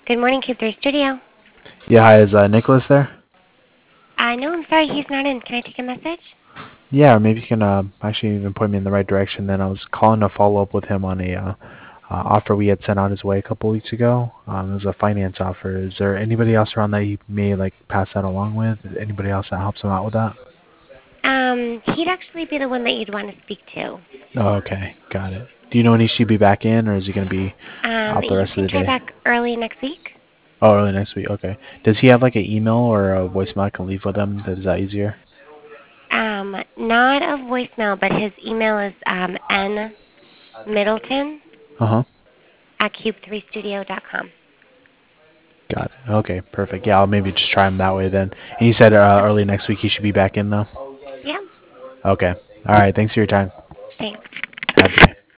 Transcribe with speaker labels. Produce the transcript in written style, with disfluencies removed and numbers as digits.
Speaker 1: Good morning, Cube 3 Studio.
Speaker 2: Yeah, hi, is Nicholas there?
Speaker 1: No, I'm sorry, he's not in. Can I take a message?
Speaker 2: Yeah, or maybe you can actually even point me in the right direction. Then I was calling to follow up with him on a offer we had sent out his way a couple weeks ago. It was a finance offer. Is there anybody else around that you may like pass that along with? Anybody else that helps him out with that?
Speaker 1: He'd actually be the one that you'd want to speak to.
Speaker 2: Oh, okay, got it. Do you know when he should be back in, or is he going to be out the
Speaker 1: You
Speaker 2: rest of
Speaker 1: can
Speaker 2: the
Speaker 1: try
Speaker 2: day?
Speaker 1: back early next week.
Speaker 2: Oh, early next week. Okay. Does he have like an email or a voicemail I can leave with him? Is that easier?
Speaker 1: Not a voicemail, but his email is nmiddleton
Speaker 2: Uh huh.
Speaker 1: at cube3studio.com.
Speaker 2: Got it. Okay, perfect. Yeah, I'll maybe just try him that way then. And you said early next week he should be back in though.
Speaker 1: Yeah,
Speaker 2: Okay. All right. Thanks for your time.
Speaker 1: thanks.
Speaker 2: Have a good day.